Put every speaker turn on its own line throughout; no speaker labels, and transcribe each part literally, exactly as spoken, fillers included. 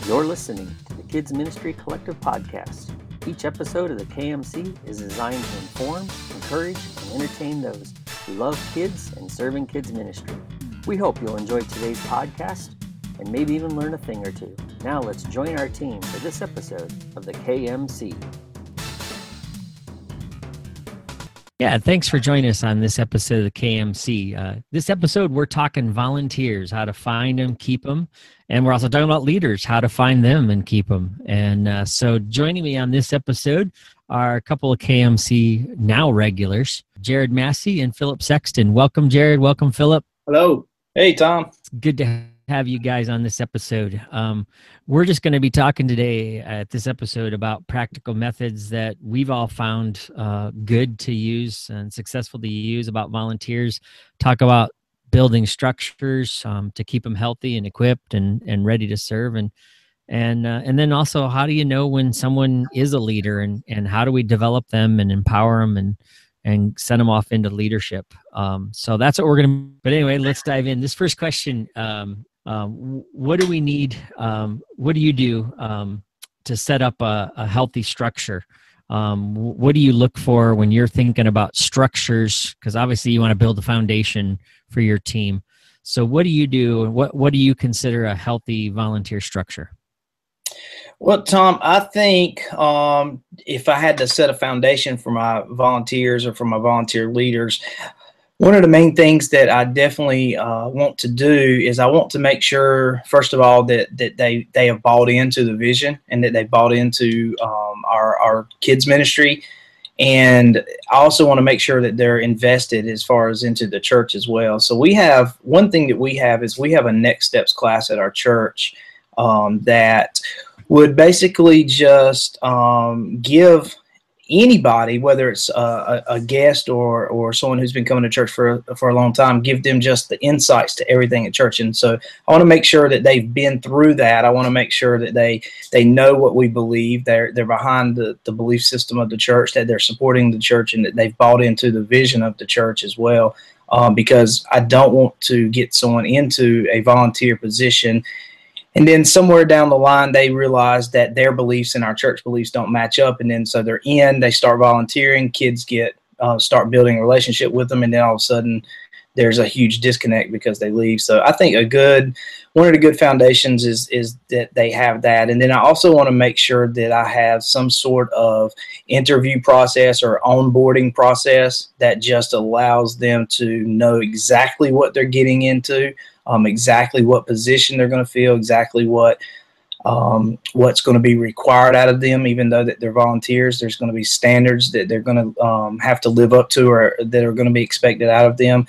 You're listening to the Kids Ministry Collective podcast. Each episode of the K M C is designed to inform, encourage, and entertain those who love kids and serving kids ministry. We hope you'll enjoy today's podcast and maybe even learn a thing or two. Now let's join our team for this episode of the K M C. Yeah, thanks for joining us on this episode of the K M C. Uh, this episode, we're talking volunteers, how to find them, keep them, and we're also talking about leaders, how to find them and keep them. And uh, so joining me on this episode are a couple of K M C now regulars, Jared Massey and Philip Sexton. Welcome, Jared. Welcome, Philip.
Hello. Hey, Tom.
It's good to have you guys on this episode. Um, we're just going to be talking today at this episode about practical methods that we've all found uh, good to use and successful to use about volunteers. Talk about building structures um, to keep them healthy and equipped and, and ready to serve. And and uh, and then also, how do you know when someone is a leader, and, and how do we develop them and empower them and and send them off into leadership? Um, so that's what we're going to, but anyway, let's dive in. This first question, um, um, what do we need? Um, what do you do um, to set up a, a healthy structure? Um, what do you look for when you're thinking about structures? Because obviously you want to build a foundation for your team. So what do you do? What, what do you consider a healthy volunteer structure?
Well, Tom, I think um, if I had to set a foundation for my volunteers or for my volunteer leaders, one of the main things that I definitely uh, want to do is I want to make sure, first of all, that that they, they have bought into the vision and that they bought into um, our, our kids ministry. And I also want to make sure that they're invested as far as into the church as well. So we have, one thing that we have is we have a Next Steps class at our church um, that would basically just um, give anybody, whether it's a, a guest or or someone who's been coming to church for for a long time, give them just the insights to everything at church. And so I want to make sure that they've been through that. I want to make sure that they they know what we believe. They're they're behind the, the belief system of the church, that they're supporting the church, and that they've bought into the vision of the church as well. Um, because I don't want to get someone into a volunteer position and then somewhere down the line, they realize that their beliefs and our church beliefs don't match up. And then so they're in, they start volunteering, kids get uh, start building a relationship with them. And then all of a sudden there's a huge disconnect because they leave. So I think a good, one of the good foundations is, is that they have that. And then I also want to make sure that I have some sort of interview process or onboarding process that just allows them to know exactly what they're getting into. Um, exactly what position they're going to fill, exactly what um, what's going to be required out of them. Even though that they're volunteers, there's going to be standards that they're going to um, have to live up to, or that are going to be expected out of them.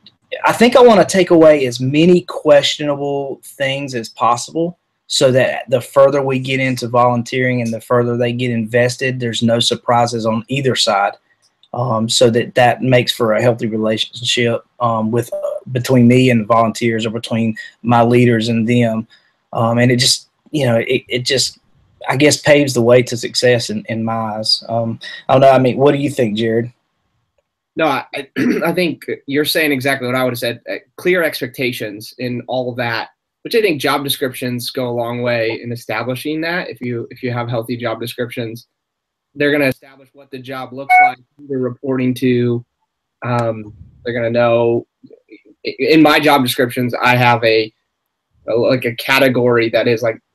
I think I want to take away as many questionable things as possible, so that the further we get into volunteering and the further they get invested, there's no surprises on either side. Um, so that that makes for a healthy relationship um, with uh, between me and the volunteers, or between my leaders and them. Um, and it just, you know, it, it just, I guess, paves the way to success in, in my eyes. Um, I don't know. I mean, what do you think, Jared?
No, I, I think you're saying exactly what I would have said. Uh, clear expectations in all of that, which I think job descriptions go a long way in establishing that. If you if you have healthy job descriptions, they're going to establish what the job looks like, who they're reporting to. Um, they're going to know. In my job descriptions, I have a, a like a category that is like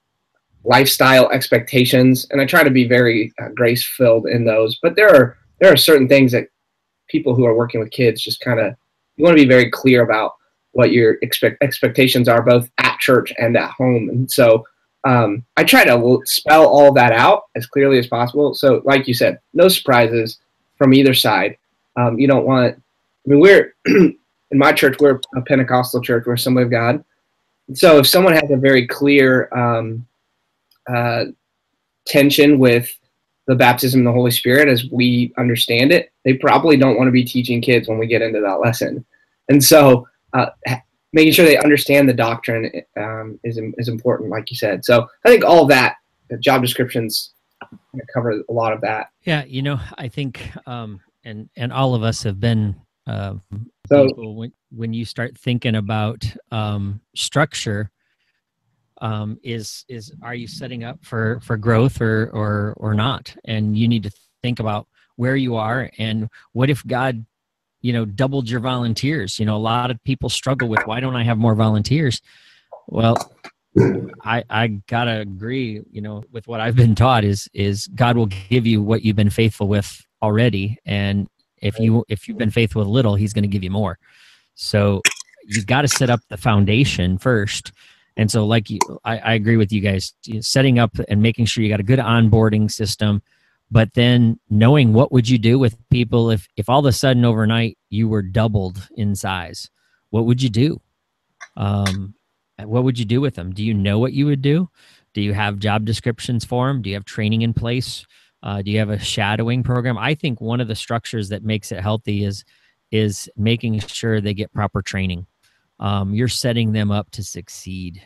lifestyle expectations, and I try to be very uh, grace-filled in those. But there are there are certain things that people who are working with kids just kind of, you want to be very clear about what your expect expectations are, both at church and at home. And so Um, I try to spell all that out as clearly as possible. So like you said, no surprises from either side. Um, you don't want, I mean, we're, in my church, we're a Pentecostal church, we're Assembly of God. So if someone has a very clear um, uh, tension with the baptism of the Holy Spirit as we understand it, they probably don't want to be teaching kids when we get into that lesson. And so uh, making sure they understand the doctrine um, is is important, like you said. So I think all of that, the job descriptions cover a lot of that.
Yeah, you know, I think, um, and and all of us have been uh,
so
people when when you start thinking about um, structure. um, is is are you setting up for for growth or or or not? And you need to think about where you are and what if God, you know, doubled your volunteers. You know, a lot of people struggle with, why don't I have more volunteers? Well, I I gotta agree, you know, with what I've been taught is is God will give you what you've been faithful with already, and if you if you've been faithful with little, He's going to give you more. So you got to set up the foundation first. And so, like you, I, I agree with you guys, setting up and making sure you got a good onboarding system, but then knowing what would you do with people if if all of a sudden overnight you were doubled in size, what would you do? Um, what would you do with them? Do you know what you would do? Do you have job descriptions for them? Do you have training in place? Uh, do you have a shadowing program? I think one of the structures that makes it healthy is is making sure they get proper training. Um, you're setting them up to succeed,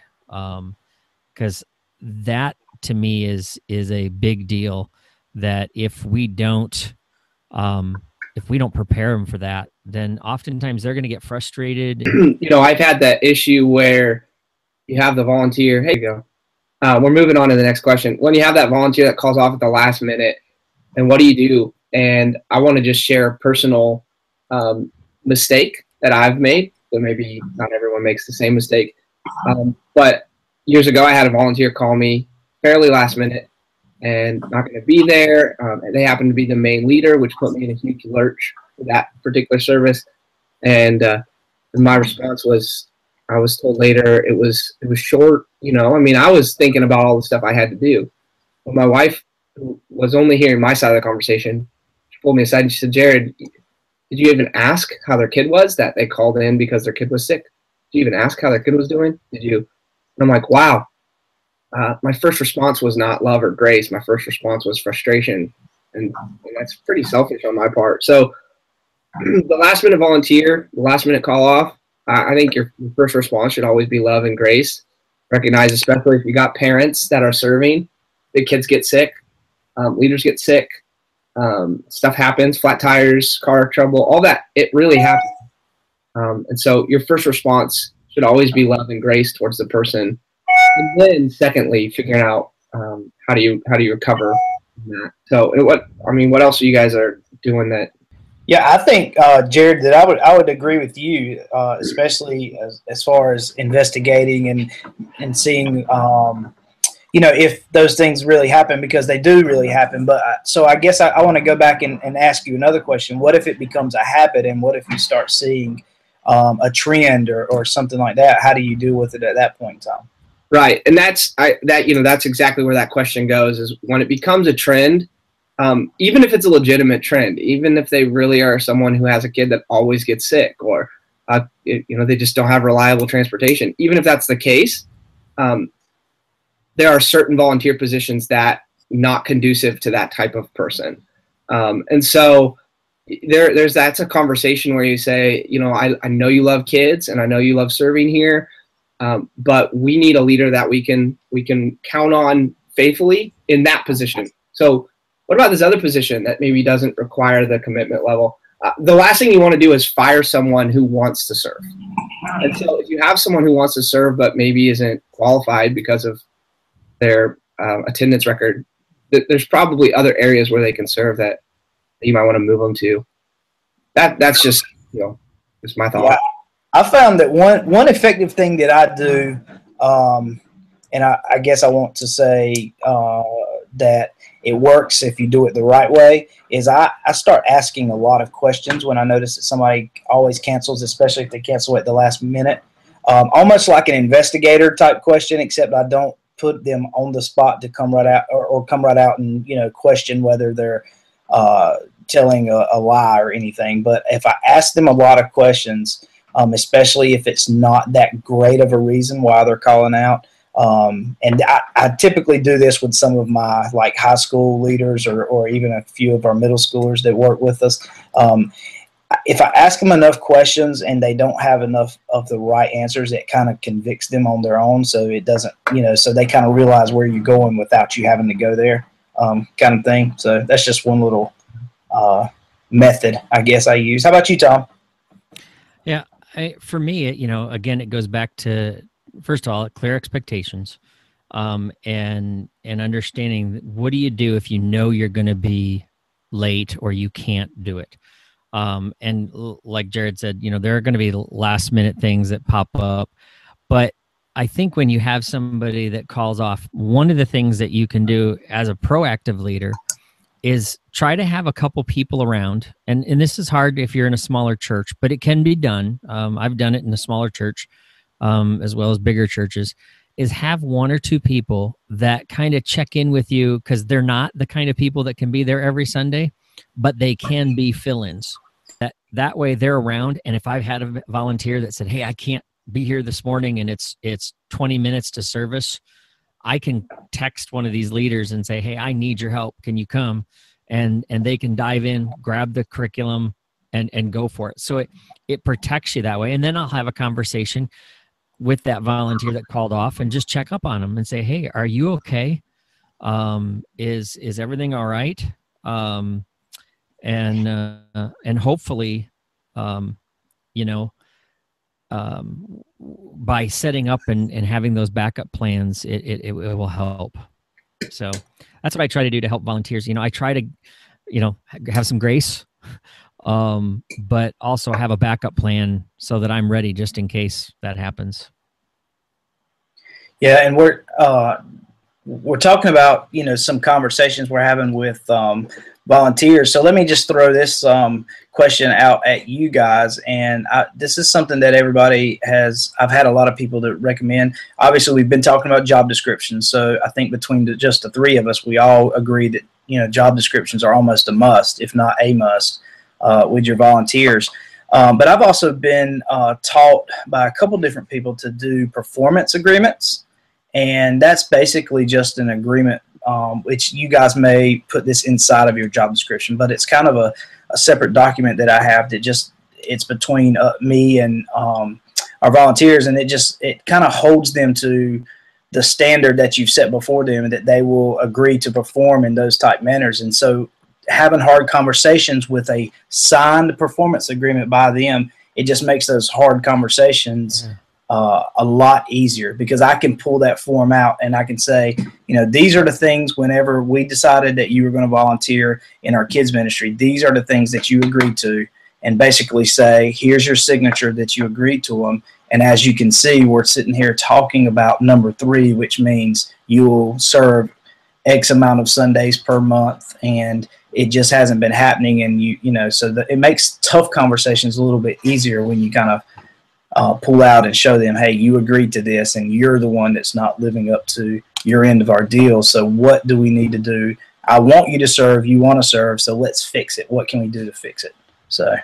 because um, that to me is is a big deal. That if we don't um, if we don't prepare them for that, then oftentimes they're going to get frustrated.
You know, I've had that issue where you have the volunteer. Hey, you go. Uh, we're moving on to the next question. When you have that volunteer that calls off at the last minute, and what do you do? And I want to just share a personal um, mistake that I've made. So maybe not everyone makes the same mistake. Um, but years ago, I had a volunteer call me fairly last minute and not going to be there. Um, and they happened to be the main leader, which put me in a huge lurch for that particular service. And, uh, and my response was, I was told later it was it was short. You know, I mean, I was thinking about all the stuff I had to do. But my wife, who was only hearing my side of the conversation, she pulled me aside and she said, "Jared, did you even ask how their kid was that they called in because their kid was sick? Did you even ask how their kid was doing? Did you?" And I'm like, wow. Uh, my first response was not love or grace. My first response was frustration. And, and that's pretty selfish on my part. So the last minute volunteer, the last minute call off, uh, I think your, your first response should always be love and grace. Recognize, especially if you got parents that are serving, the kids get sick, um, leaders get sick, um, stuff happens, flat tires, car trouble, all that. It really happens. Um, and so your first response should always be love and grace towards the person. And then secondly, figuring out um, how do you how do you recover from that. So what I mean, what else are you guys are doing that?
Yeah, I think uh, Jared, that I would I would agree with you, uh, especially as, as far as investigating and and seeing, um, you know, if those things really happen, because they do really happen. But I, so I guess I, I want to go back and, and ask you another question. What if it becomes a habit, and what if you start seeing um, a trend or, or something like that? How do you deal with it at that point in time?
Right, and that's I that you know that's exactly where that question goes. Is when it becomes a trend. Um, even if it's a legitimate trend, even if they really are someone who has a kid that always gets sick, or uh, it, you know they just don't have reliable transportation, even if that's the case, um, there are certain volunteer positions that not conducive to that type of person, um, and so there, there's that's a conversation where you say, you know, I, I know you love kids and I know you love serving here, um, but we need a leader that we can we can count on faithfully in that position. So. What about this other position that maybe doesn't require the commitment level? Uh, the last thing you want to do is fire someone who wants to serve. And so if you have someone who wants to serve but maybe isn't qualified because of their uh, attendance record, th- there's probably other areas where they can serve that you might want to move them to. That That's just, you know, just my thought.
Yeah. I found that one, one effective thing that I do, um, and I, I guess I want to say uh, that it works if you do it the right way, is I, I start asking a lot of questions when I notice that somebody always cancels, especially if they cancel at the last minute. Um, almost like an investigator type question, except I don't put them on the spot to come right out or, or come right out and, you know, question whether they're uh, telling a, a lie or anything. But if I ask them a lot of questions, um, especially if it's not that great of a reason why they're calling out, Um, and I, I typically do this with some of my like high school leaders or, or even a few of our middle schoolers that work with us. Um, if I ask them enough questions and they don't have enough of the right answers, it kind of convicts them on their own. So it doesn't, you know, so they kind of realize where you're going without you having to go there, um, kind of thing. So that's just one little uh, method, I guess, I use. How about you, Tom?
Yeah, I, for me, you know, again, it goes back to first of all, clear expectations, um, and and understanding what do you do if you know you're going to be late or you can't do it. Um, and l- like Jared said, you know, there are going to be last minute things that pop up, but I think when you have somebody that calls off, one of the things that you can do as a proactive leader is try to have a couple people around. And, and this is hard if you're in a smaller church, but it can be done. Um, I've done it in a smaller church, um, as well as bigger churches, is have one or two people that kind of check in with you, because they're not the kind of people that can be there every Sunday, but they can be fill-ins. That, that way they're around. And if I've had a volunteer that said, hey, I can't be here this morning and it's it's twenty minutes to service, I can text one of these leaders and say, hey, I need your help. Can you come? And and they can dive in, grab the curriculum, and and go for it. So it it protects you that way. And then I'll have a conversation with that volunteer that called off and just check up on them and say, hey, are you okay? Um, is is everything all right? Um, and uh, and hopefully, um, you know, um, by setting up and, and having those backup plans, it, it, it will help. So that's what I try to do to help volunteers. You know, I try to, you know, have some grace, um, but also have a backup plan so that I'm ready just in case that happens.
Yeah. And we're, uh, we're talking about, you know, some conversations we're having with, um, volunteers. So let me just throw this um, question out at you guys. And I, this is something that everybody has, I've had a lot of people that recommend. Obviously, we've been talking about job descriptions. So I think between the, just the three of us, we all agree that, you know, job descriptions are almost a must, if not a must, uh, with your volunteers. Um, but I've also been uh, taught by a couple different people to do performance agreements. And that's basically just an agreement, um, which you guys may put this inside of your job description, but it's kind of a, a separate document that I have that just, it's between uh, me and um, our volunteers. And it just, it kind of holds them to the standard that you've set before them and that they will agree to perform in those type manners. And so having hard conversations with a signed performance agreement by them, it just makes those hard conversations mm-hmm. Uh, a lot easier, because I can pull that form out and I can say, you know, these are the things whenever we decided that you were going to volunteer in our kids ministry, these are the things that you agreed to, and basically say, here's your signature that you agreed to them. And as you can see, we're sitting here talking about number three, which means you will serve X amount of Sundays per month, and it just hasn't been happening. And you, you know, so that it makes tough conversations a little bit easier when you kind of Uh, pull out and show them, hey, you agreed to this and you're the one that's not living up to your end of our deal. So what do we need to do? I want you to serve, you want to serve, so let's fix it. What can we do to fix it? So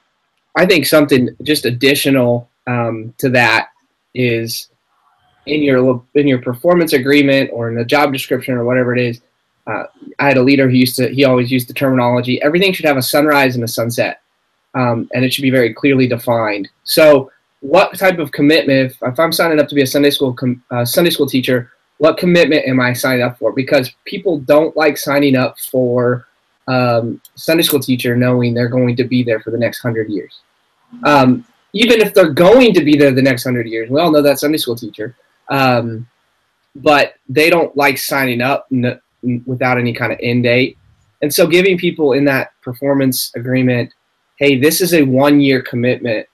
I think something just additional um, to that is in your in your performance agreement or in the job description or whatever it is. Uh, I had a leader who used to, he always used the terminology, everything should have a sunrise and a sunset, um, and it should be very clearly defined. So what type of commitment, if, if I'm signing up to be a Sunday school com, uh, Sunday school teacher, what commitment am I signing up for? Because people don't like signing up for um, Sunday school teacher knowing they're going to be there for the next hundred years. Um, even if they're going to be there the next hundred years, we all know that Sunday school teacher, um, but they don't like signing up n- without any kind of end date. And so giving people in that performance agreement, hey, this is a one-year commitment.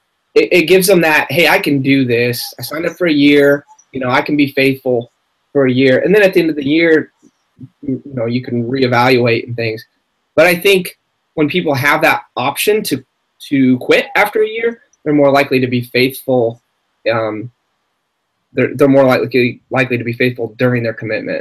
It gives them that, hey, I can do this. I signed up for a year. You know, I can be faithful for a year. And then at the end of the year, you know, you can reevaluate and things. But I think when people have that option to to quit after a year, they're more likely to be faithful. Um, they're they're more likely likely to be faithful during their commitment.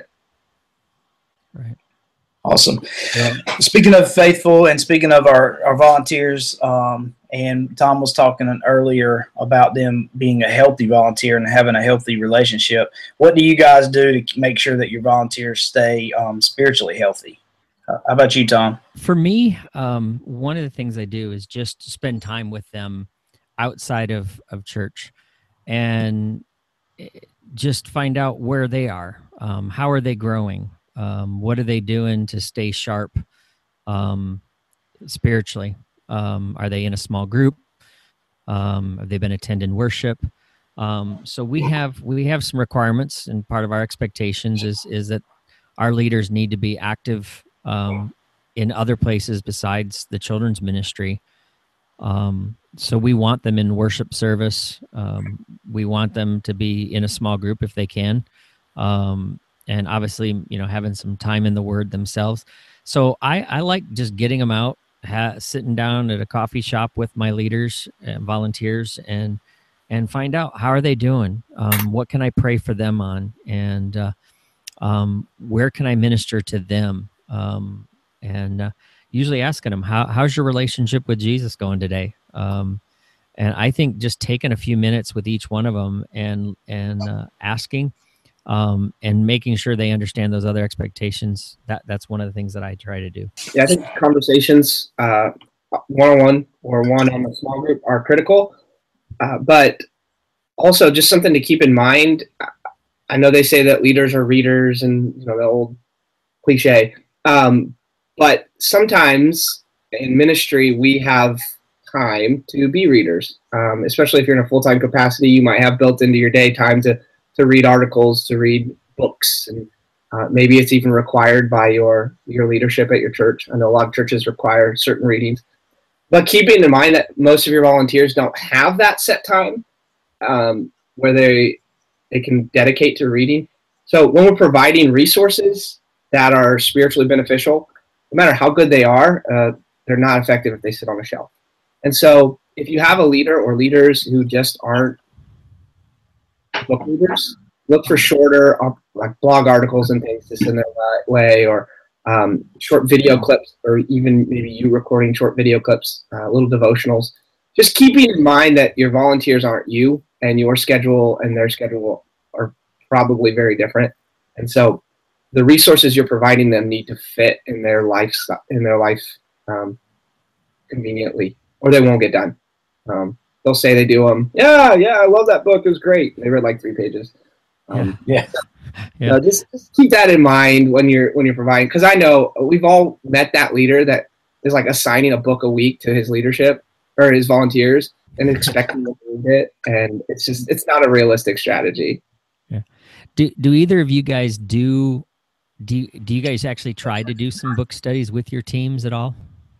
Right.
Awesome. Yeah. Speaking of faithful and speaking of our, our volunteers, um, and Tom was talking earlier about them being a healthy volunteer and having a healthy relationship. What do you guys do to make sure that your volunteers stay um, spiritually healthy? Uh, how about you, Tom?
For me, um, one of the things I do is just spend time with them outside of, of church and just find out where they are. Um, how are they growing? Um, what are they doing to stay sharp um, spiritually? Um, are they in a small group? Um, have they been attending worship? Um, so we have we have some requirements, and part of our expectations is is that our leaders need to be active um, in other places besides the children's ministry. Um, so we want them in worship service. Um, we want them to be in a small group if they can. Um, and obviously, you know, having some time in the Word themselves. So I, I like just getting them out, ha- sitting down at a coffee shop with my leaders and volunteers, and and find out how are they doing. Um, what can I pray for them on, and uh, um, where can I minister to them? Um, and uh, usually asking them, how how's your relationship with Jesus going today? Um, and I think just taking a few minutes with each one of them and and uh, asking. Um, and making sure they understand those other expectations. That that's one of the things that I try to do.
Yeah, I think conversations, uh, one-on-one or one on a small group, are critical. Uh, but also just something to keep in mind. I know they say that leaders are readers, and you know the old cliche. Um, but sometimes in ministry we have time to be readers, um, especially if you're in a full-time capacity. You might have built into your day time to. to read articles, to read books, and uh, maybe it's even required by your your leadership at your church. I know a lot of churches require certain readings. But keeping in mind that most of your volunteers don't have that set time um, where they they can dedicate to reading. So when we're providing resources that are spiritually beneficial, no matter how good they are, uh, they're not effective if they sit on a shelf. And so if you have a leader or leaders who just aren't book readers, look for shorter uh, like blog articles and things to send their way, or um, short video clips, or even maybe you recording short video clips, uh, little devotionals. Just keeping in mind that your volunteers aren't you, and your schedule and their schedule are probably very different. And so the resources you're providing them need to fit in their life, in their life um, conveniently, or they won't get done. Um, They'll say they do them. Yeah, yeah, I love that book. It was great. They read like three pages. Um,
yeah,
yeah. So just, just keep that in mind when you're when you're providing, because I know we've all met that leader that is like assigning a book a week to his leadership or his volunteers and expecting them to read it, and it's just it's not a realistic strategy.
Yeah. Do Do either of you guys do do you, do you guys actually try to do some book studies with your teams at all?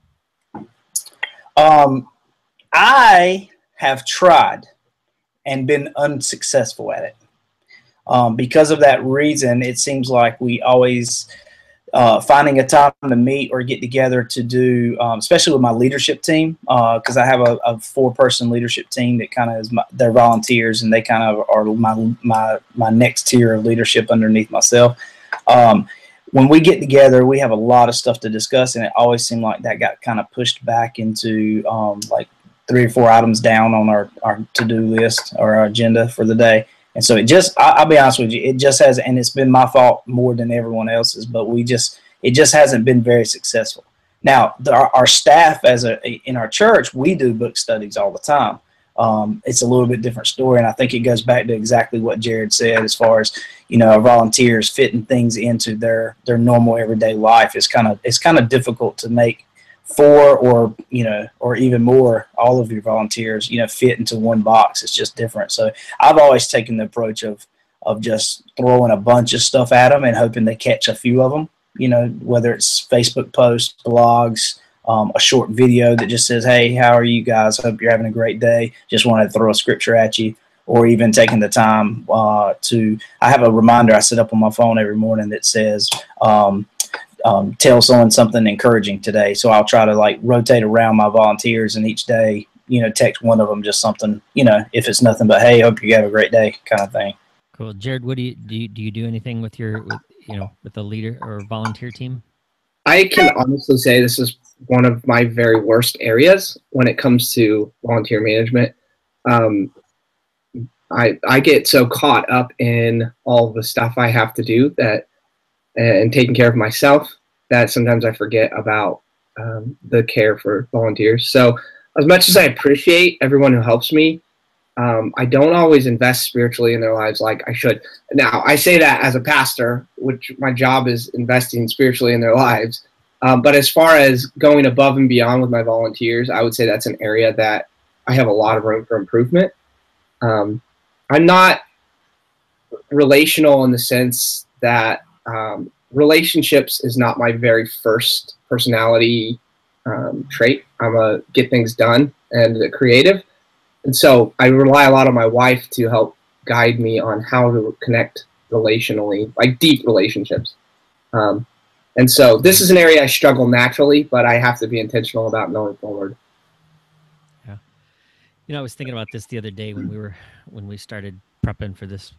Um, I. have tried and been unsuccessful at it. Um, because of that reason, it seems like we always uh, finding a time to meet or get together to do, um, especially with my leadership team, because uh, I have a, a four-person leadership team that kind of is my, they're volunteers, and they kind of are my my my next tier of leadership underneath myself. Um, when we get together, we have a lot of stuff to discuss, and it always seemed like that got kind of pushed back into um, like three or four items down on our, our to-do list or our agenda for the day. And so it just, I, I'll be honest with you, it just has, and it's been my fault more than everyone else's, but we just, it just hasn't been very successful. Now, the, our, our staff as a, in our church, we do book studies all the time. Um, it's a little bit different story. And I think it goes back to exactly what Jared said, as far as, you know, our volunteers fitting things into their, their normal everyday life. It's kind of, it's kind of difficult to make four or, you know, or even more, all of your volunteers, you know, fit into one box. It's just different. So I've always taken the approach of, of just throwing a bunch of stuff at them and hoping they catch a few of them, you know, whether it's Facebook posts, blogs, um, a short video that just says, hey, how are you guys? Hope you're having a great day. Just wanted to throw a scripture at you, or even taking the time uh, to, I have a reminder I set up on my phone every morning that says, um, Um, tell someone something encouraging today. So I'll try to like rotate around my volunteers, and each day, you know, text one of them just something, you know, if it's nothing but, hey, hope you have a great day kind of thing.
Cool. Jared, what do you do? You, do you do anything with your, with, you know, with the leader or volunteer team?
I can honestly say this is one of my very worst areas when it comes to volunteer management. Um, I I get so caught up in all the stuff I have to do that, and taking care of myself, that sometimes I forget about um, the care for volunteers. So as much as I appreciate everyone who helps me, um, I don't always invest spiritually in their lives like I should. Now, I say that as a pastor, which my job is investing spiritually in their lives. Um, but as far as going above and beyond with my volunteers, I would say that's an area that I have a lot of room for improvement. Um, I'm not relational in the sense that um, relationships is not my very first personality um, trait. I'm a get things done and a creative. And so I rely a lot on my wife to help guide me on how to connect relationally, like deep relationships. Um, and so this is an area I struggle naturally, but I have to be intentional about going forward.
Yeah. You know, I was thinking about this the other day when we were, when we started prepping for this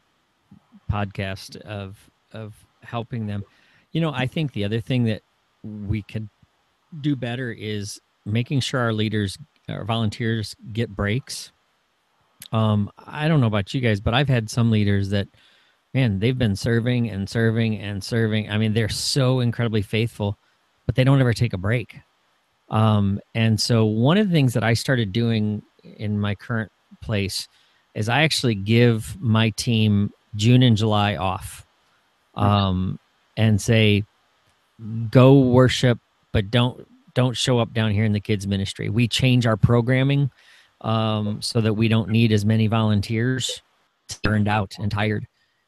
podcast of, of helping them. You know, I think the other thing that we could do better is making sure our leaders, our volunteers get breaks. Um, I don't know about you guys, but I've had some leaders that, man, they've been serving and serving and serving. I mean, they're so incredibly faithful, but they don't ever take a break. Um, and so one of the things that I started doing in my current place is I actually give my team June and July off, um, and say, go worship, but don't, don't show up down here in the kids ministry. We change our programming um, so that we don't need as many volunteers burned out and tired.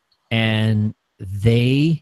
And they,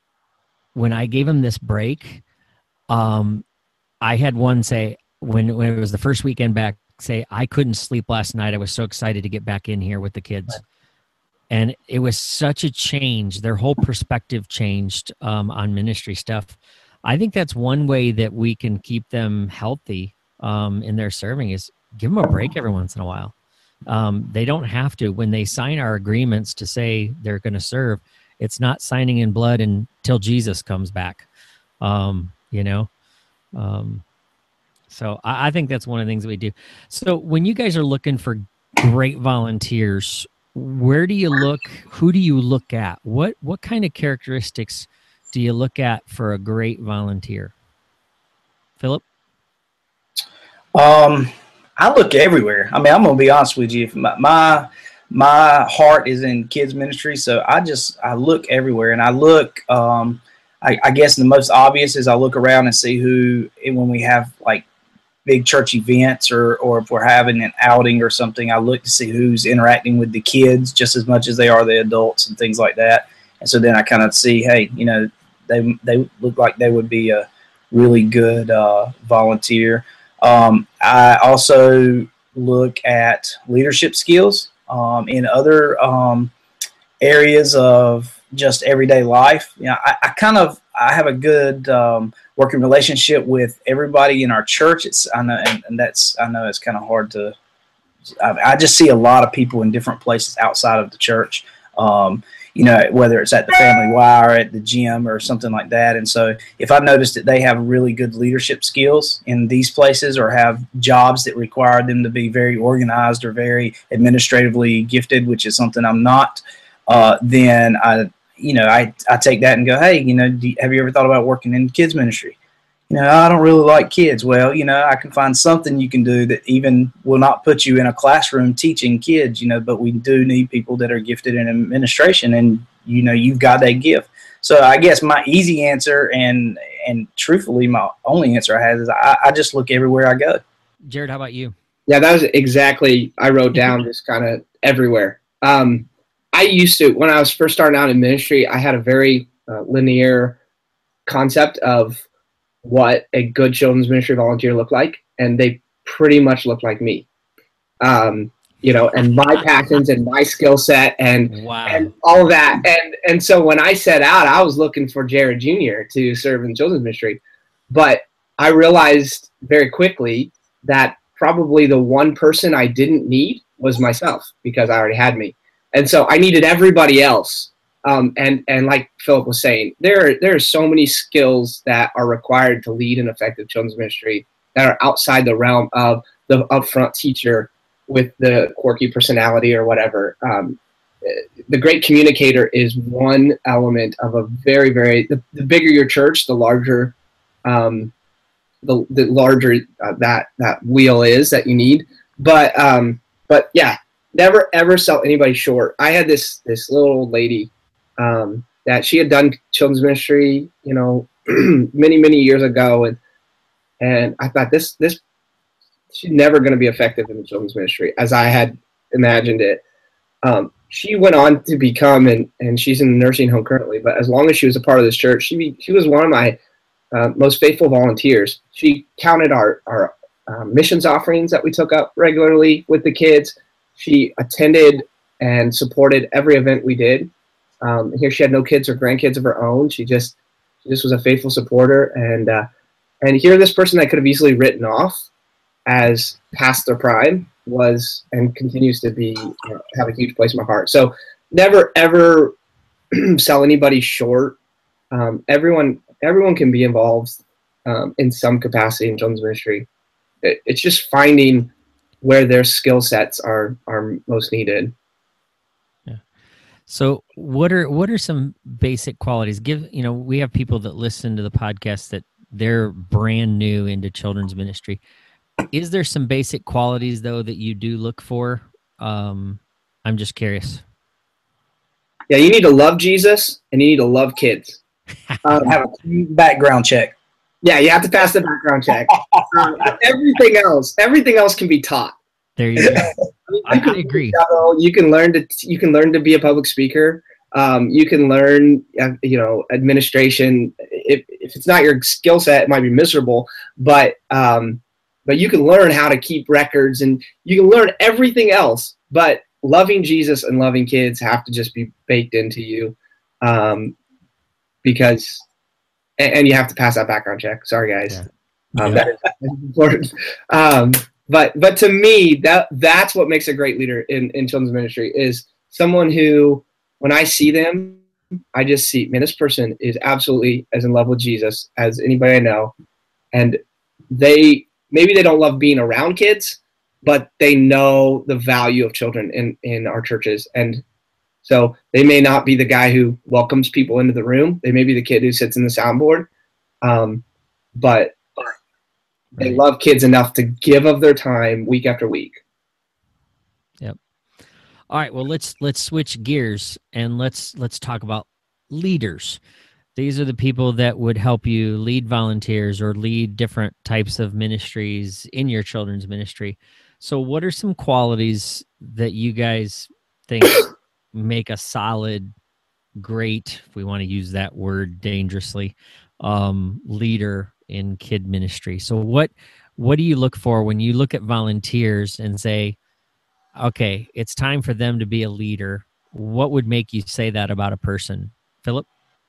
when I gave them this break, um, I had one say, when, when it was the first weekend back, say, I couldn't sleep last night. I was so excited to get back in here with the kids. And it was such a change. Their whole perspective changed um, on ministry stuff. I think that's one way that we can keep them healthy um, in their serving is give them a break every once in a while. Um, they don't have to. When they sign our agreements to say they're going to serve, it's not signing in blood until Jesus comes back, um, you know? Um, so I, I think that's one of the things that we do. So when you guys are looking for great volunteers, where do you look? Who do you look at? What, what kind of characteristics do you look at for a great volunteer? Philip?
Um, I look everywhere. I mean, I'm going to be honest with you. My, my, my heart is in kids ministry. So I just, I look everywhere and I look, um, I, I guess the most obvious is I look around and see who, when we have like big church events or, or if we're having an outing or something, I look to see who's interacting with the kids just as much as they are the adults and things like that. And so then I kind of see, hey, you know, they, they look like they would be a really good uh, volunteer. Um, I also look at leadership skills um, in other um, areas of just everyday life. You know, I, I kind of I have a good um, working relationship with everybody in our church. It's I know, and, and that's I know it's kind of hard to. I, I just see a lot of people in different places outside of the church. Um, you know, whether it's at the Family Y or at the gym or something like that. And so if I've noticed that they have really good leadership skills in these places or have jobs that require them to be very organized or very administratively gifted, which is something I'm not, uh, then I, you know, I, I take that and go, hey, you know, do you, have you ever thought about working in kids ministry? You know, I don't really like kids. Well, you know, I can find something you can do that even will not put you in a classroom teaching kids, you know, but we do need people that are gifted in administration and, you know, you've got that gift. So I guess my easy answer and, and truthfully, my only answer I have is I, I just look everywhere I go.
Jared, how about you?
Yeah, that was exactly, I wrote down just kind of everywhere. Um, I used to, when I was first starting out in ministry, I had a very uh, linear concept of what a good children's ministry volunteer looked like, and they pretty much looked like me. Um, you know, and my passions and my skill set and
wow.
and all of that. And and so when I set out, I was looking for Jared Junior to serve in children's ministry. But I realized very quickly that probably the one person I didn't need was myself because I already had me. And so I needed everybody else. Um, and, and like Philip was saying, there, there are so many skills that are required to lead an effective children's ministry that are outside the realm of the upfront teacher with the quirky personality or whatever. Um, the great communicator is one element of a very, very, the, the bigger your church, the larger, um, the, the larger uh, that, that wheel is that you need. But, um, but yeah, never ever sell anybody short. I had this, this little old lady, um, that she had done children's ministry, you know, many, many years ago. And, and I thought this, this, she's never going to be effective in the children's ministry as I had imagined it. Um, she went on to become, and, and she's in the nursing home currently, but as long as she was a part of this church, she she was one of my uh, most faithful volunteers. She counted our, our uh, missions offerings that we took up regularly with the kids. She attended and supported every event we did. Um, here she had no kids or grandkids of her own. She just she just was a faithful supporter. And, uh, and here this person that could have easily written off as past their prime was and continues to be uh, have a huge place in my heart. So never ever sell anybody short. Um, everyone everyone can be involved um, in some capacity in children's ministry. It, it's just finding where their skill sets are are most needed.
Yeah. So what are what are some basic qualities? Give you know we have people that listen to the podcast that they're brand new into children's ministry. Is there some basic qualities, though, that you do look for? Um, I'm just curious.
Yeah, you need to love Jesus, and you need to love kids.
Um, have a background check.
Yeah, you have to pass the background check. um, everything else, everything else can be taught.
There you go. I, I agree.
You can learn to you can learn to be a public speaker. Um, you can learn, uh, you know, administration. If if it's not your skill set, it might be miserable. But um, But you can learn how to keep records, and you can learn everything else. But loving Jesus and loving kids have to just be baked into you, um, because, and, and you have to pass that background check. Sorry, guys,
yeah.
um,
Yeah.
that is important. Um, but but to me, that that's what makes a great leader in in children's ministry is someone who, when I see them, I just see, man, this person is absolutely as in love with Jesus as anybody I know, and they. Maybe they don't love being around kids, but they know the value of children in, in our churches. And so they may not be the guy who welcomes people into the room. They may be the kid who sits in the soundboard. Um, but they
right.
love kids enough to give of their time week after week.
Yep. All right. Well, let's let's switch gears and let's let's talk about leaders. These are the people that would help you lead volunteers or lead different types of ministries in your children's ministry. So what are some qualities that you guys think make a solid, great, if we want to use that word dangerously, um, leader in kid ministry? So what what do you look for when you look at volunteers and say, okay, it's time for them to be a leader? What would make you say that about a person? Philip?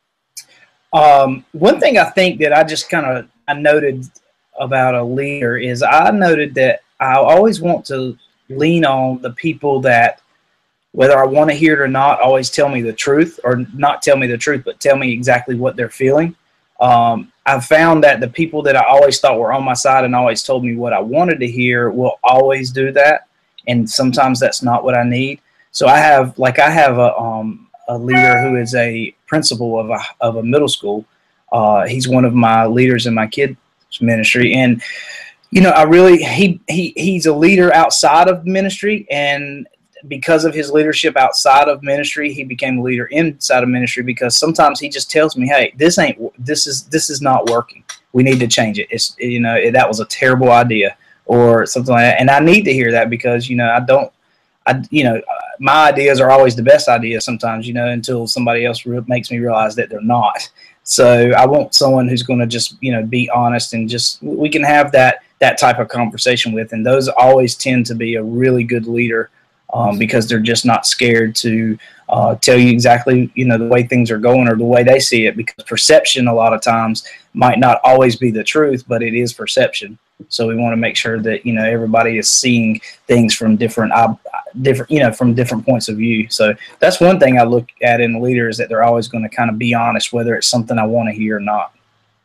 Um, one thing I think that I just kind of I noted about a leader is I noted that I always want to lean on the people that, whether I want to hear it or not, always tell me the truth, or not tell me the truth, but tell me exactly what they're feeling. Um, I've found that the people that I always thought were on my side and always told me what I wanted to hear will always do that, and sometimes that's not what I need. So I have, like, I have a um, a leader who is a principal of a of a middle school. Uh, he's one of my leaders in my kids ministry, and you know, I really he he he's a leader outside of ministry, and because of his leadership outside of ministry, he became a leader inside of ministry. Because sometimes he just tells me, "Hey, this ain't this is this is not working. We need to change it. It's you know that was a terrible idea," or something like that. And I need to hear that because you know I don't. I, you know, my ideas are always the best ideas sometimes, you know, until somebody else re- makes me realize that they're not. So I want someone who's going to just, you know, be honest and just, we can have that, that type of conversation with. And those always tend to be a really good leader um, because they're just not scared to uh, tell you exactly, you know, the way things are going or the way they see it, because perception a lot of times might not always be the truth, but it is perception. So we want to make sure that, you know, everybody is seeing things from different, uh, different, you know, from different points of view. So that's one thing I look at in a leader is that they're always going to kind of be honest, whether it's something I want to hear or not.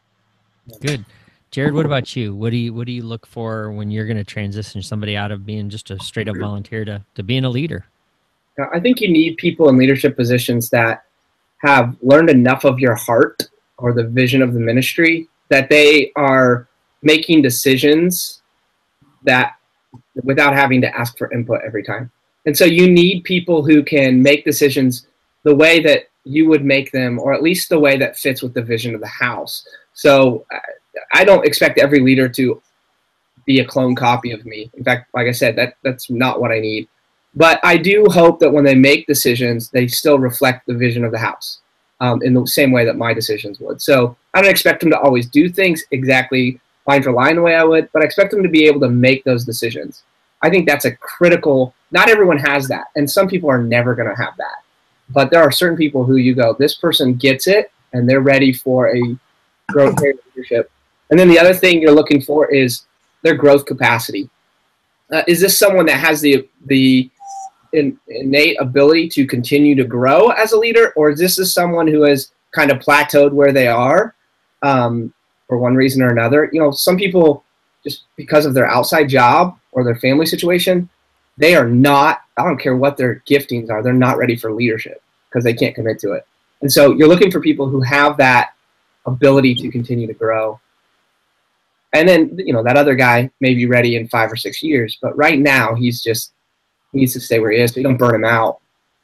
Good. Jared, what about you? What do you, what do you look for when you're going to transition somebody out of being just a straight up volunteer to, to being a leader?
I think you need people in leadership positions that have learned enough of your heart or the vision of the ministry that they are making decisions that without having to ask for input every time. And so you need people who can make decisions the way that you would make them, or at least the way that fits with the vision of the house. So I don't expect every leader to be a clone copy of me. In fact, like I said, that that's not what I need. But I do hope that when they make decisions, they still reflect the vision of the house um, in the same way that my decisions would. So I don't expect them to always do things exactly line for line the way I would, but I expect them to be able to make those decisions. I think that's a critical, not everyone has that, and some people are never going to have that. But there are certain people who you go, this person gets it, and they're ready for a growth area leadership. And then the other thing you're looking for is their growth capacity. Uh, is this someone that has the the in, innate ability to continue to grow as a leader, or is this is someone who has kind of plateaued where they are um, for one reason or another? You know, some people, just because of their outside job or their family situation, they are not, I don't care what their giftings are, they're not ready for leadership because they can't commit to it. And so you're looking for people who have that ability to continue to grow. And then, you know, that other guy may be ready in five or six years, but right now he's just, he needs to stay where he is so you don't burn him out.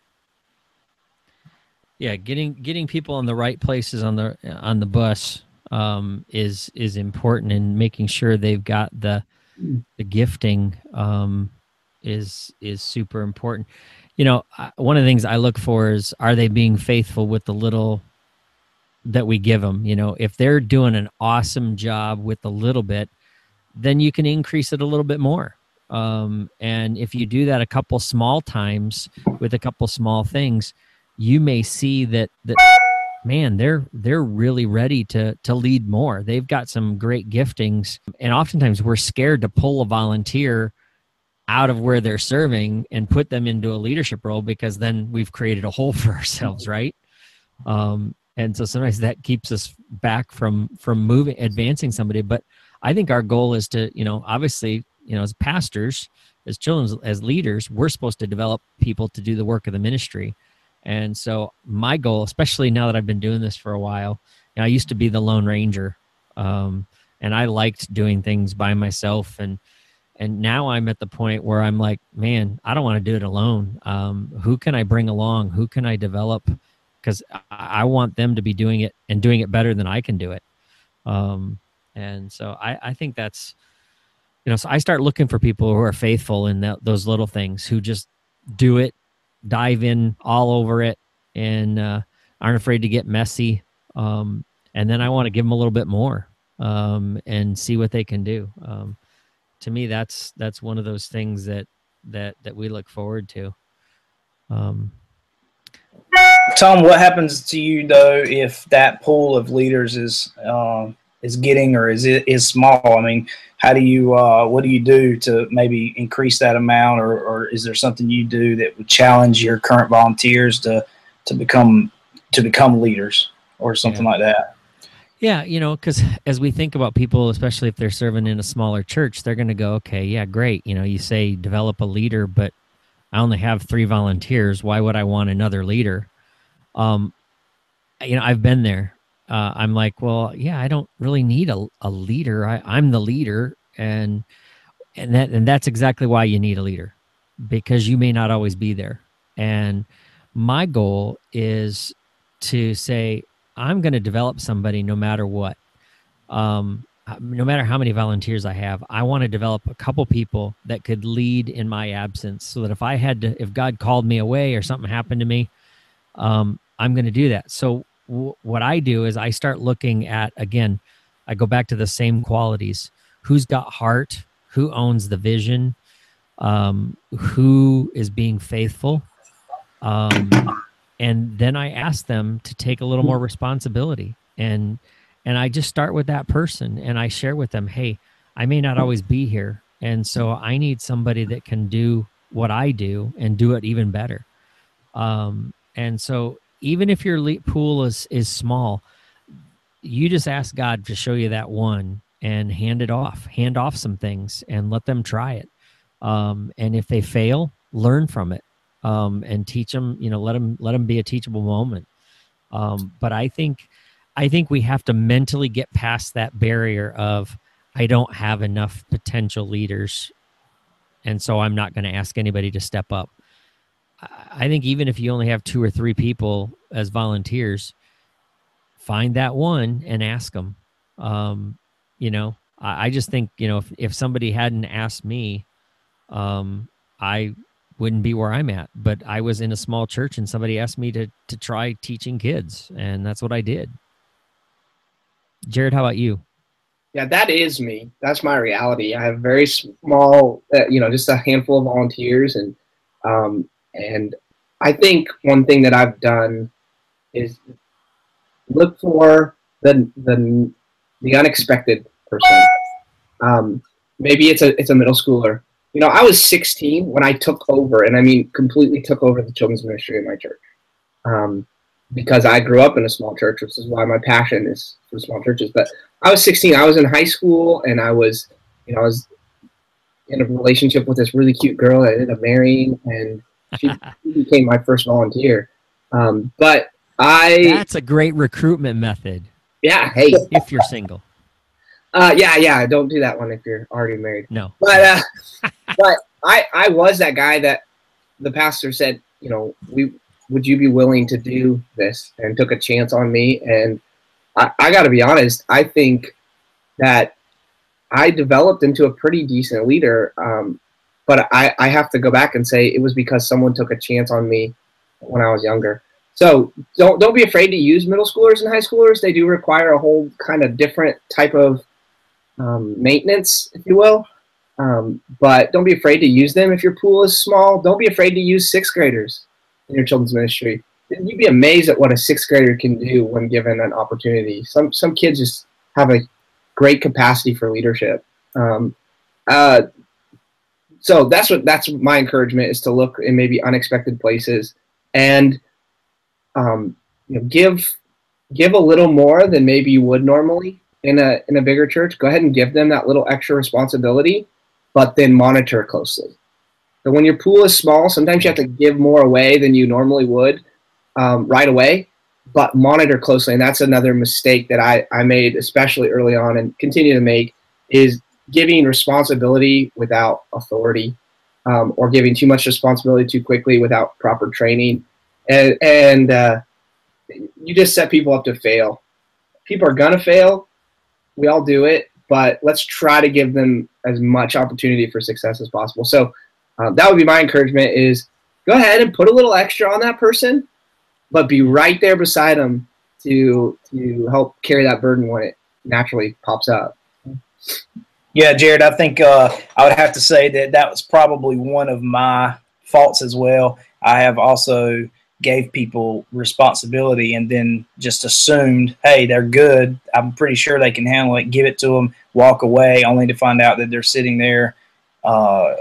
Yeah, getting getting people in the right places on the on the bus um, is is important, and making sure they've got the the gifting um, is is super important. You know, one of the things I look for is, are they being faithful with the little that we give them? You know, if they're doing an awesome job with a little bit, then you can increase it a little bit more. Um, and if you do that a couple small times with a couple small things, you may see that, that man, they're they're really ready to to lead more. They've got some great giftings, and oftentimes we're scared to pull a volunteer out of where they're serving and put them into a leadership role, because then we've created a hole for ourselves, right? Um, and so sometimes that keeps us back from from moving, advancing somebody. But I think our goal is to, you know, obviously, you know, as pastors, as children, as leaders, we're supposed to develop people to do the work of the ministry. And so my goal, especially now that I've been doing this for a while, you know, I used to be the Lone Ranger, um, and I liked doing things by myself. And and now I'm at the point where I'm like, man, I don't want to do it alone. Um, who can I bring along? Who can I develop? Because I, I want them to be doing it and doing it better than I can do it. Um, and so I, I think that's, you know, so I start looking for people who are faithful in that, those little things, who just do it, dive in all over it, and uh, aren't afraid to get messy. Um, and then I want to give them a little bit more um, and see what they can do. Um, to me, that's that's one of those things that that that we look forward to. Um,
Tom, what happens to you though if that pool of leaders is um, is getting, or is it is small? I mean, how do you uh, what do you do to maybe increase that amount, or, or is there something you do that would challenge your current volunteers to to become to become leaders or something
yeah.
like that?
Yeah, you know, because as we think about people, especially if they're serving in a smaller church, they're going to go, okay, yeah, great. You know, you say develop a leader, but I only have three volunteers. Why would I want another leader? Um, you know, I've been there. Uh, I'm like, well, yeah, I don't really need a, a leader. I, I'm the leader, and and that and that's exactly why you need a leader, because you may not always be there. And my goal is to say, I'm going to develop somebody no matter what. Um, no matter how many volunteers I have, I want to develop a couple people that could lead in my absence, so that if I had to, if God called me away or something happened to me, um, I'm going to do that. So w- what I do is I start looking at, again, I go back to the same qualities. Who's got heart? Who owns the vision? Um, who is being faithful? Um, and then I ask them to take a little more responsibility. And and I just start with that person, and I share with them, hey, I may not always be here, and so I need somebody that can do what I do and do it even better. Um, and so even if your le- pool is is small, you just ask God to show you that one and hand it off, hand off some things and let them try it. Um, and if they fail, learn from it. Um, and teach them, you know, let them, let them be a teachable moment. Um, but I think, I think we have to mentally get past that barrier of, I don't have enough potential leaders, and so I'm not going to ask anybody to step up. I think even if you only have two or three people as volunteers, find that one and ask them. Um, you know, I, I just think, you know, if, if somebody hadn't asked me, um, I wouldn't be where I'm at. But I was in a small church and somebody asked me to to try teaching kids, and that's what I did. Jared, how about you?
Yeah, that is me. That's my reality. I have very small, uh, you know, just a handful of volunteers, and um, and I think one thing that I've done is look for the the the unexpected person. Um, maybe it's a it's a middle schooler. You know, I was sixteen when I took over, and I mean completely took over the children's ministry in my church. Um, because I grew up in a small church, which is why my passion is for small churches. But I was sixteen. I was in high school, and I was, you know, I was in a relationship with this really cute girl that I ended up marrying, and she became my first volunteer. Um, but I
That's a great recruitment method.
Yeah, hey.
If you're single.
Uh, yeah, yeah. Don't do that one if you're already married.
No.
But uh, but I I was that guy that the pastor said, you know, we would you be willing to do this, and took a chance on me. And I, I got to be honest, I think that I developed into a pretty decent leader. Um, but I, I have to go back and say it was because someone took a chance on me when I was younger. So don't don't be afraid to use middle schoolers and high schoolers. They do require a whole kind of different type of um, maintenance, if you will. Um, but don't be afraid to use them if your pool is small. Don't be afraid to use sixth graders in your children's ministry. You'd be amazed at what a sixth grader can do when given an opportunity. Some some kids just have a great capacity for leadership. Um, uh, so that's what that's my encouragement is to look in maybe unexpected places and um, you know, give give a little more than maybe you would normally in a in a bigger church. Go ahead and give them that little extra responsibility, but then monitor closely. So when your pool is small, sometimes you have to give more away than you normally would um, right away, but monitor closely. And that's another mistake that I, I made, especially early on and continue to make, is giving responsibility without authority um, or giving too much responsibility too quickly without proper training. And, and uh, you just set people up to fail. People are going to fail. We all do it, but let's try to give them as much opportunity for success as possible. So uh, that would be my encouragement is go ahead and put a little extra on that person, but be right there beside them to, to help carry that burden when it naturally pops up.
Yeah, Jared, I think uh, I would have to say that that was probably one of my faults as well. I have also gave people responsibility and then just assumed, hey, they're good. I'm pretty sure they can handle it. Give it to them, walk away, only to find out that they're sitting there uh,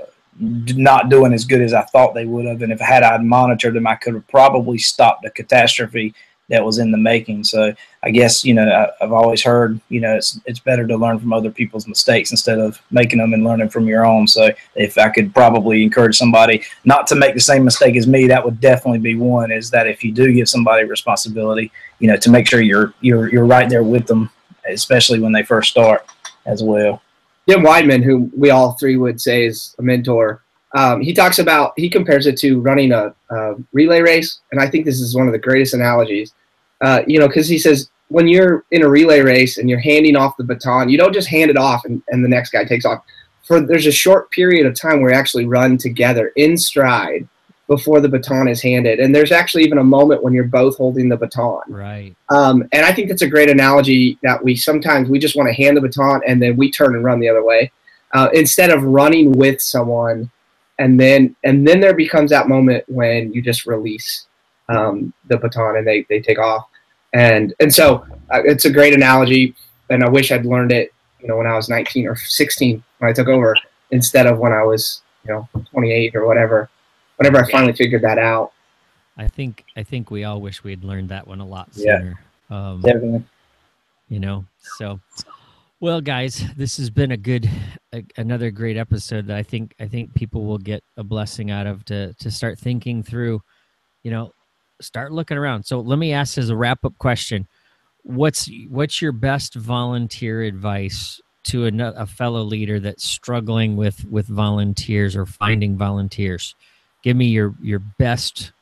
not doing as good as I thought they would have. And if had I monitored them, I could have probably stopped a catastrophe that was in the making. So I guess, you know, I, I've always heard, you know, it's it's better to learn from other people's mistakes instead of making them and learning from your own. So if I could probably encourage somebody not to make the same mistake as me, that would definitely be one, is that if you do give somebody responsibility, you know, to make sure you're you're you're right there with them, especially when they first start as well.
Jim Weidman, who we all three would say is a mentor, um, he talks about, he compares it to running a, a relay race. And I think this is one of the greatest analogies, uh, you know, because he says when you're in a relay race and you're handing off the baton, you don't just hand it off and, and the next guy takes off. For there's a short period of time where you actually run together in stride before the baton is handed. And there's actually even a moment when you're both holding the baton.
Right.
Um, and I think that's a great analogy that we sometimes we just want to hand the baton and then we turn and run the other way uh, instead of running with someone. And then and then there becomes that moment when you just release um, the baton and they, they take off. And and so uh, it's a great analogy. And I wish I'd learned it, you know, when I was nineteen or sixteen when I took over instead of when I was, you know, twenty-eight or whatever. Whenever I finally figured that out.
I think I think we all wish we had learned that one a lot sooner.
Yeah,
um,
definitely.
You know, so well, guys, this has been a good, a, another great episode that I think I think people will get a blessing out of to to start thinking through. You know, start looking around. So let me ask as a wrap up question: What's what's your best volunteer advice to a, a fellow leader that's struggling with with volunteers or finding volunteers? Give me your, your best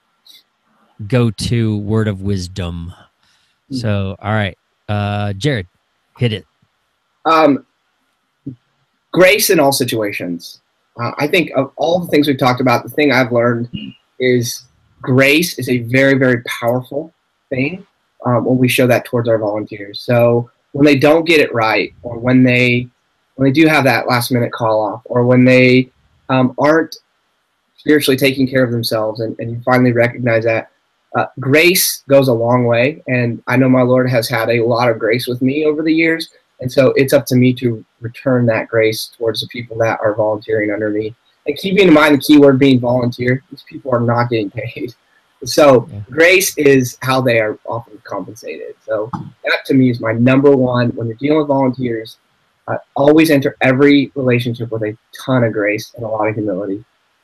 go-to word of wisdom. So, all right, uh, Jared, hit it.
Um, grace in all situations. Uh, I think of all the things we've talked about, the thing I've learned is grace is a very, very powerful thing um, when we show that towards our volunteers. So when they don't get it right, or when they when they do have that last minute call off, or when they um, aren't spiritually taking care of themselves, and, and you finally recognize that, uh, grace goes a long way. And I know my Lord has had a lot of grace with me over the years. And so it's up to me to return that grace towards the people that are volunteering under me. And keeping in mind the key word being volunteer, these people are not getting paid. So yeah. Grace is how they are often compensated. So that to me is my number one. When you're dealing with volunteers, uh, always enter every relationship with a ton of grace and a lot of humility.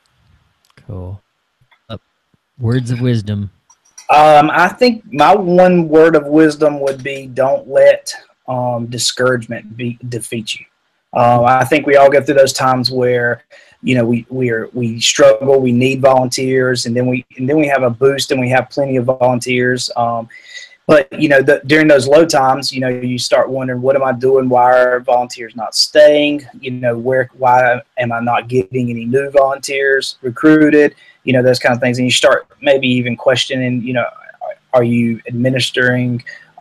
Cool. Uh, words of wisdom.
Um, I think my one word of wisdom would be don't let um, discouragement be, defeat you. Uh, I think we all go through those times where, you know, we we are we struggle, we need volunteers, and then we and then we have a boost and we have plenty of volunteers. Um, but you know, the, during those low times, you know, you start wondering, what am I doing? Why are volunteers not staying? You know, where why am I not getting any new volunteers recruited? You know, those kind of things, and you start maybe even questioning, you know, are you administering,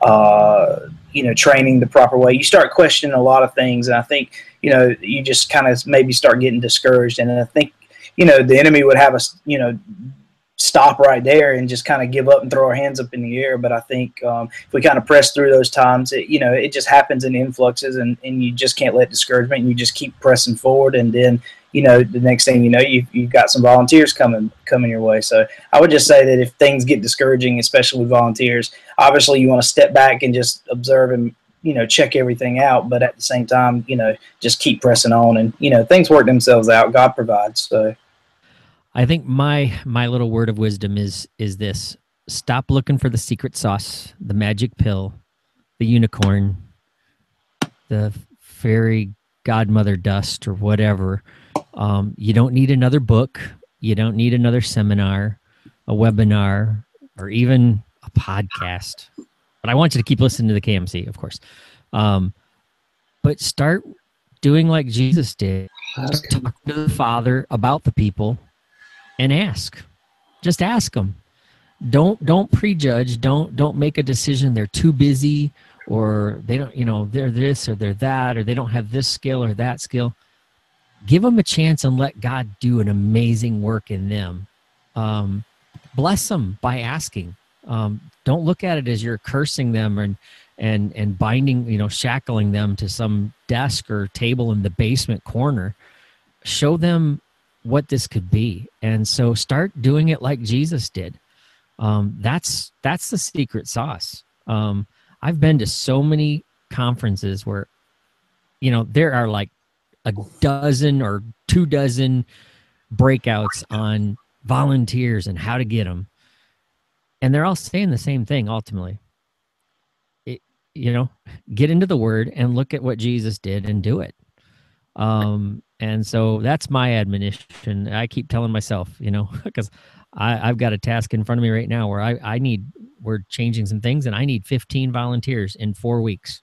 uh, you know, training the proper way? You start questioning a lot of things, and I think, you know, you just kind of maybe start getting discouraged. And I think, you know, the enemy would have us, you know, stop right there and just kind of give up and throw our hands up in the air. But I think um, if we kind of press through those times, it, you know, it just happens in influxes, and, and you just can't let discouragement, and you just keep pressing forward. And then, you know, the next thing you know, you've, you've got some volunteers coming coming your way. So I would just say that if things get discouraging, especially with volunteers, obviously you want to step back and just observe and, you know, check everything out. But at the same time, you know, just keep pressing on, and, you know, things work themselves out. God provides. So
I think my my little word of wisdom is is this: stop looking for the secret sauce, the magic pill, the unicorn, the fairy godmother dust, or whatever. Um, you don't need another book. You don't need another seminar, a webinar, or even a podcast. But I want you to keep listening to the K M C, of course. Um, but start doing like Jesus did. Start talking to the Father about the people and ask. Just ask them. Don't don't prejudge. Don't don't make a decision. They're too busy, or they don't, you know, they're this or they're that, or they don't have this skill or that skill. Give them a chance and let God do an amazing work in them. Um, bless them by asking. Um, don't look at it as you're cursing them and and and binding, you know, shackling them to some desk or table in the basement corner. Show them what this could be, and so start doing it like Jesus did. Um, that's that's the secret sauce. Um, I've been to so many conferences where, you know, there are like a dozen or two dozen breakouts on volunteers and how to get them. And they're all saying the same thing ultimately. It, you know, get into the word and look at what Jesus did and do it. Um, and so that's my admonition. I keep telling myself, you know, because I've got a task in front of me right now where I, I need, we're changing some things, and I need fifteen volunteers in four weeks.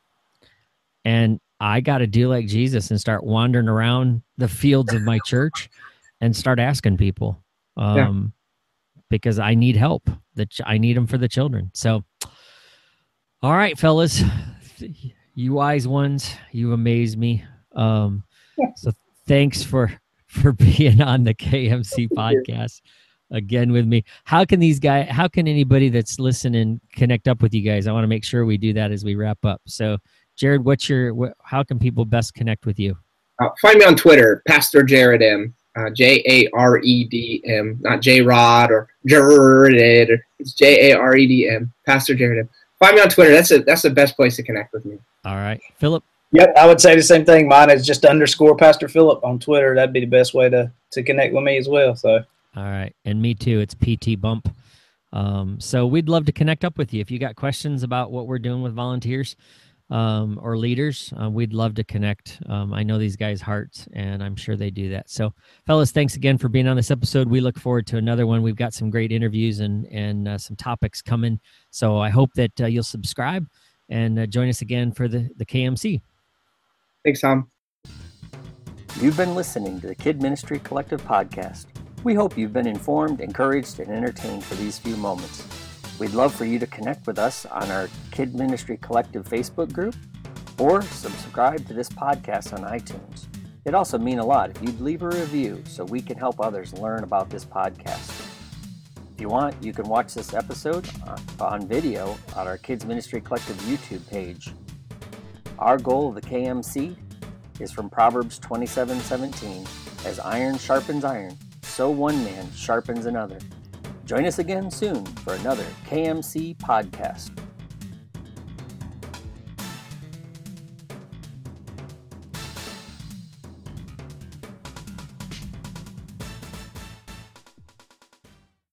And I got to do like Jesus and start wandering around the fields of my church and start asking people, um, yeah. because I need help. That I need them for the children. So, all right, fellas, you wise ones, you amaze me. Um, so thanks for for being on the K M C podcast again with me. How can these guys? How can anybody that's listening connect up with you guys? I want to make sure we do that as we wrap up. So, Jared, what's your, what, how can people best connect with you?
Uh, find me on Twitter, Pastor Jared M, uh, J A R E D M, not J-Rod or Jared. It's J A R E D M, Pastor Jared M. Find me on Twitter. That's a, that's the best place to connect with me.
All right. Philip?
Yep, I would say the same thing. Mine is just underscore Pastor Philip on Twitter. That'd be the best way to, to connect with me as well. So.
All right. And me too. It's P T Bump. Um, so we'd love to connect up with you. If you got questions about what we're doing with volunteers, Um, or leaders, uh, we'd love to connect. Um, I know these guys' hearts, and I'm sure they do that. So, fellas, thanks again for being on this episode. We look forward to another one. We've got some great interviews and and uh, some topics coming. So I hope that uh, you'll subscribe and uh, join us again for the, the K M C.
Thanks, Tom.
You've been listening to the Kid Ministry Collective podcast. We hope you've been informed, encouraged, and entertained for these few moments. We'd love for you to connect with us on our Kid Ministry Collective Facebook group or subscribe to this podcast on iTunes. It'd also mean a lot if you'd leave a review so we can help others learn about this podcast. If you want, you can watch this episode on video on our Kids Ministry Collective YouTube page. Our goal of the K M C is from Proverbs twenty-seven seventeen, as iron sharpens iron, so one man sharpens another. Join us again soon for another K M C podcast.